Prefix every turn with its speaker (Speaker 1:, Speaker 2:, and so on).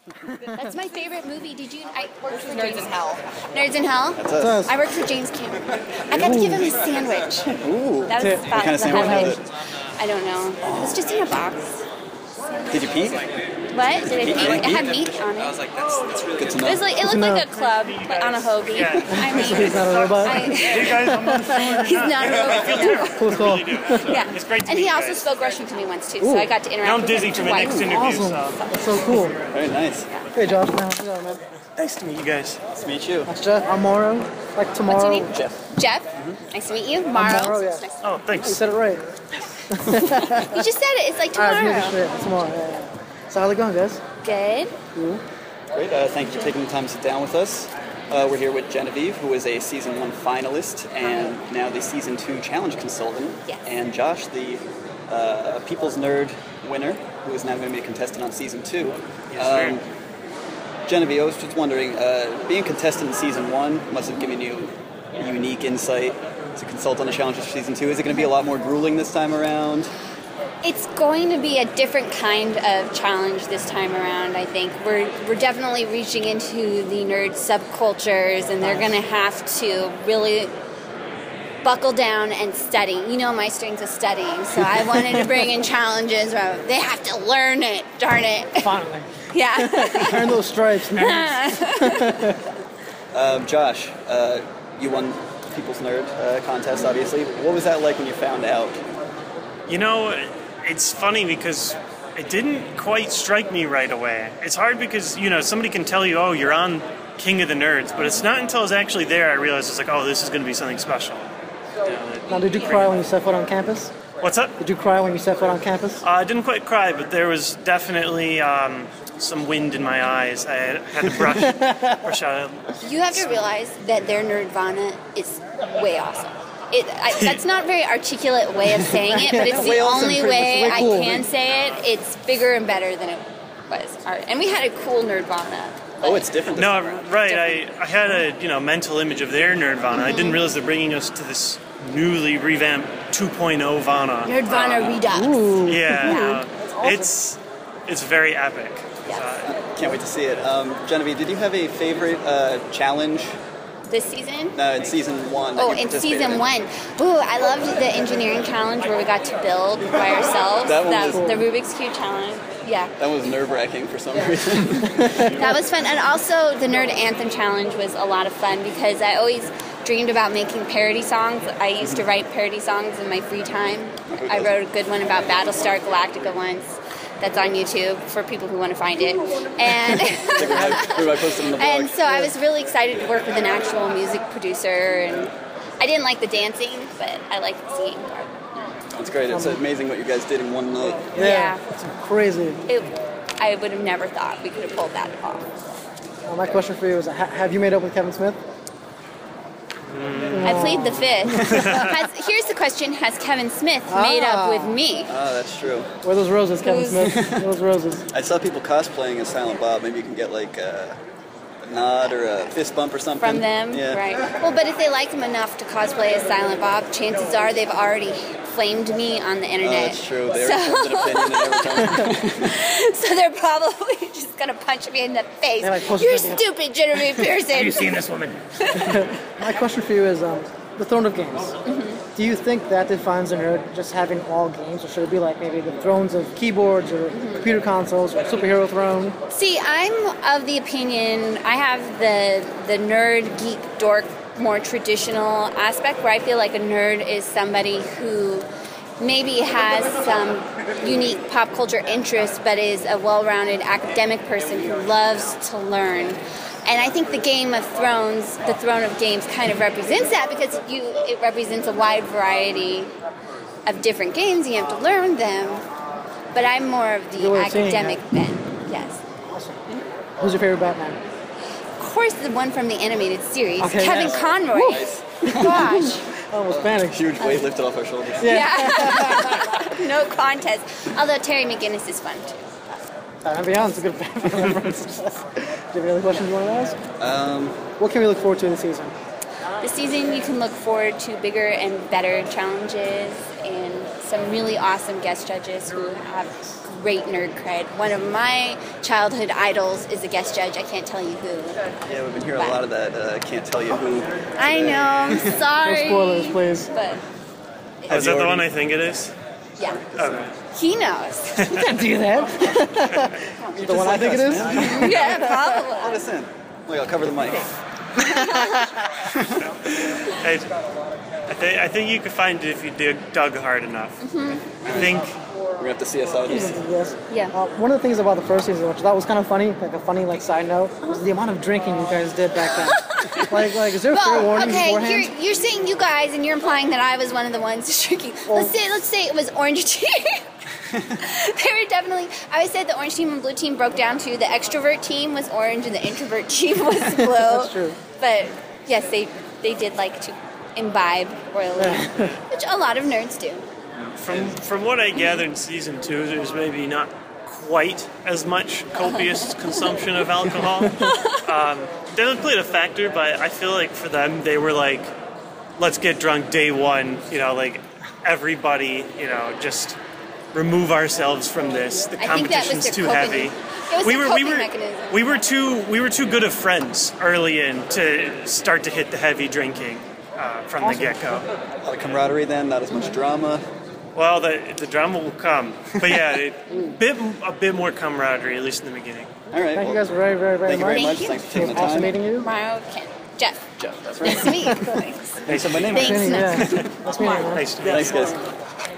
Speaker 1: That's my favorite movie. Did you? I worked for
Speaker 2: Nerds in Hell.
Speaker 1: Nerds in Hell?
Speaker 3: That's us.
Speaker 1: I worked for James Cameron. I got to give him a sandwich.
Speaker 3: Ooh.
Speaker 1: That was
Speaker 3: What kind of sandwich was it?
Speaker 1: I don't know. It was just in a box.
Speaker 3: Did you pee?
Speaker 1: What? Did I pee? It had meat on it.
Speaker 2: I was like, that's really
Speaker 3: Good to
Speaker 1: It
Speaker 3: know.
Speaker 1: was like, it looked like a club like, on a hoagie.
Speaker 4: Yeah.
Speaker 1: I mean,
Speaker 5: He's not a robot.
Speaker 4: Hey guys, I'm on the phone.
Speaker 1: he's not a robot.
Speaker 5: Cool call.
Speaker 1: Yeah.
Speaker 4: It's great to
Speaker 1: And
Speaker 4: meet
Speaker 1: he
Speaker 4: you
Speaker 1: also
Speaker 4: guys.
Speaker 1: spoke Russian to me once too, so I got to interact
Speaker 4: Now I'm
Speaker 1: with
Speaker 4: dizzy
Speaker 1: him
Speaker 4: for the
Speaker 1: twice.
Speaker 4: next interview,
Speaker 5: Awesome.
Speaker 4: so
Speaker 5: That's so cool.
Speaker 3: Very nice.
Speaker 5: Hey, Josh. Man, how's it going, man?
Speaker 4: nice to meet you guys.
Speaker 3: Nice to meet you.
Speaker 5: That's Jeff. I'm Morrow. Like
Speaker 1: What's
Speaker 5: tomorrow.
Speaker 1: your name?
Speaker 3: Jeff.
Speaker 1: Jeff. Nice to meet you. Morrow.
Speaker 5: Morrow, yeah.
Speaker 1: Nice.
Speaker 4: Oh,
Speaker 5: You
Speaker 4: thanks.
Speaker 5: said it right.
Speaker 1: You just said it. It's like
Speaker 5: Alright,
Speaker 1: tomorrow.
Speaker 5: let's make it straight. Tomorrow, yeah. So how's it going, guys?
Speaker 1: Good.
Speaker 3: Great. Thank you for taking the time to sit down with us. We're here with Genevieve, who is a Season 1 finalist and now the Season 2 challenge consultant.
Speaker 1: Yes.
Speaker 3: And Josh, the People's Nerd winner, who is now going to be a contestant on Season 2.
Speaker 4: Yes,
Speaker 3: Genevieve, I was just wondering, being a contestant in Season 1 must have given you a unique insight as a consultant on the challenges for Season 2. Is it going to be a lot more grueling this time around?
Speaker 1: It's going to be a different kind of challenge this time around, I think. We're definitely reaching into the nerd subcultures, and they're going to have to really buckle down and study. You know my strengths of studying, so I wanted to bring in challenges where they have to learn it, darn it.
Speaker 5: Finally.
Speaker 1: Yeah.
Speaker 5: Earn those stripes, man.
Speaker 3: Josh, you won People's Nerd contest, obviously. What was that like when you found out?
Speaker 4: You know, it's funny because it didn't quite strike me right away. It's hard because, you know, somebody can tell you, oh, you're on King of the Nerds, but it's not until I was actually there I realized it's like, oh, this is going to be something special.
Speaker 5: Now, did you cry when you set foot on campus?
Speaker 4: What's up?
Speaker 5: Did you cry when you set foot on campus?
Speaker 4: I didn't quite cry, but there was definitely some wind in my eyes. I had to brush out.
Speaker 1: You have to realize that their Nerdvana is way awesome. That's not a very articulate way of saying it, but it's the
Speaker 3: Way awesome,
Speaker 1: only
Speaker 3: Chris.
Speaker 1: way
Speaker 5: It's way cool.
Speaker 1: I can say it. It's bigger and better than it was. And we had a cool Nerdvana.
Speaker 3: Oh, it's different.
Speaker 4: No, right. I had a mental image of their Nerdvana. I didn't realize they're bringing us to this newly revamped 2.0 Vana.
Speaker 1: Nerdvana Redux.
Speaker 5: Ooh.
Speaker 4: Yeah, it's very epic.
Speaker 1: Yes.
Speaker 3: Can't wait to see it. Genevieve, did you have a favorite challenge
Speaker 1: This season?
Speaker 3: in Season 1? that
Speaker 1: Oh,
Speaker 3: you
Speaker 1: in
Speaker 3: participated
Speaker 1: season 1. Ooh, I loved the engineering challenge where we got to build by ourselves.
Speaker 3: That one was
Speaker 1: the Rubik's Cube challenge. Yeah,
Speaker 3: That was nerve-wracking for some reason.
Speaker 1: that was fun. And also the Nerd Anthem challenge was a lot of fun because I always dreamed about making parody songs. I used to write parody songs in my free time. I wrote a good one about Battlestar Galactica once. That's on YouTube for people who want to find it. And
Speaker 3: we might post it in the blog.
Speaker 1: and so I was really excited to work with an actual music producer. And I didn't like the dancing, but I liked the singing part.
Speaker 3: It's great. It's amazing what you guys did in one night.
Speaker 1: Yeah.
Speaker 5: It's crazy.
Speaker 1: I would have never thought we could have pulled that off.
Speaker 5: Well, my question for you is, have you made up with Kevin Smith?
Speaker 1: I plead the fifth. Here's the question: has Kevin Smith made up with me?
Speaker 3: Oh, that's true.
Speaker 5: Where are those roses, Kevin
Speaker 1: Who's-
Speaker 5: Smith? Where are those roses?
Speaker 3: I saw people cosplaying as Silent Bob. Maybe you can get like a nod or a fist bump or something.
Speaker 1: From them,
Speaker 3: Yeah.
Speaker 1: right? Well, but if they like him enough to cosplay as Silent Bob, chances are they've already flamed me on the
Speaker 3: Oh,
Speaker 1: internet.
Speaker 3: that's true. They already formed an opinion and everything.
Speaker 1: So they're probably just gonna punch me in the face.
Speaker 5: Yeah, like, post
Speaker 1: You're
Speaker 5: a video.
Speaker 1: stupid, Genevieve Pearson.
Speaker 4: seen this woman?
Speaker 5: My question for you is, the Throne of Games. Do you think that defines a nerd, just having all games, or should it be like maybe the thrones of keyboards or computer consoles or superhero throne?
Speaker 1: See, I'm of the opinion I have the nerd, geek, dork, more traditional aspect where I feel like a nerd is somebody who maybe has some unique pop culture interests but is a well-rounded academic person who loves to learn. And I think the Game of Thrones, the Throne of Games, kind of represents that because it represents a wide variety of different games. You have to learn them. But I'm more of the
Speaker 5: Good way of saying
Speaker 1: academic bent. Yes.
Speaker 5: Awesome. Who's your favorite Batman?
Speaker 1: Of course, the one from the animated series,
Speaker 5: Okay,
Speaker 1: Kevin
Speaker 5: yes.
Speaker 1: Conroy.
Speaker 3: Nice.
Speaker 1: Gosh.
Speaker 5: I almost panicked.
Speaker 3: Huge weight lifted off our shoulders.
Speaker 1: Yeah. No contest. Although Terry McGinnis is fun too.
Speaker 5: And beyond, it's a good Batman reference. Do you have any other questions you want to ask? What can we look forward to in the season?
Speaker 1: This season, you can look forward to bigger and better challenges and some really awesome guest judges who have great nerd cred. One of my childhood idols is a guest judge. I can't tell you who.
Speaker 3: Yeah, we've been hearing a lot of that. Can't tell you who.
Speaker 1: I know. I'm
Speaker 5: No
Speaker 1: sorry.
Speaker 5: spoilers, please.
Speaker 1: But
Speaker 4: Is that the one I think it is?
Speaker 1: yeah,
Speaker 4: Okay.
Speaker 1: he knows.
Speaker 5: You can't do that. The one I think it is?
Speaker 1: Yeah, probably.
Speaker 3: Let us in. Wait, I'll cover the mic.
Speaker 4: I think you could find it if you dug hard enough. I think.
Speaker 3: We're gonna have to see us out.
Speaker 5: Yes.
Speaker 1: Yeah.
Speaker 5: One of the things about the first season, which I thought was kind of funny, like a funny side note, was the amount of drinking you guys did back then. like, is there a fair
Speaker 1: Well,
Speaker 5: warning
Speaker 1: okay,
Speaker 5: beforehand?
Speaker 1: you're saying you guys, and you're implying that I was one of the ones drinking. Let's say it was orange team. They were definitely. I always said the orange team and blue team broke down to the extrovert team was orange and the introvert team was blue.
Speaker 5: That's true.
Speaker 1: But yes, they did like to imbibe royally, which a lot of nerds do.
Speaker 4: From what I gathered in season 2, there's maybe not quite as much copious consumption of alcohol. Definitely played a factor, but I feel like for them, they were like, let's get drunk day one, like everybody, just remove ourselves from this. The
Speaker 1: I think that was
Speaker 4: competition's
Speaker 1: their
Speaker 4: too
Speaker 1: coping-
Speaker 4: heavy.
Speaker 1: It was their coping mechanism.
Speaker 4: We were too good of friends early in to start to hit the heavy drinking from the get-go.
Speaker 3: A lot of camaraderie then, not as much drama.
Speaker 4: Well, the drama will come, but yeah, a bit more camaraderie, at least in the beginning.
Speaker 3: All right.
Speaker 5: Thank you
Speaker 3: well,
Speaker 5: guys very, very, very
Speaker 3: thank you
Speaker 5: much.
Speaker 3: very much.
Speaker 1: Thank you.
Speaker 3: Thanks for
Speaker 5: It
Speaker 3: taking
Speaker 5: was
Speaker 3: the time.
Speaker 5: awesome meeting you.
Speaker 1: Mario, Ken, Jeff.
Speaker 3: Jeff, that's right.
Speaker 1: Nice to meet you. Thanks.
Speaker 3: Hey, so my name
Speaker 1: Thanks.
Speaker 3: is
Speaker 5: Yeah. Nice meeting you. man.
Speaker 4: Nice to meet you.
Speaker 3: Thanks, guys.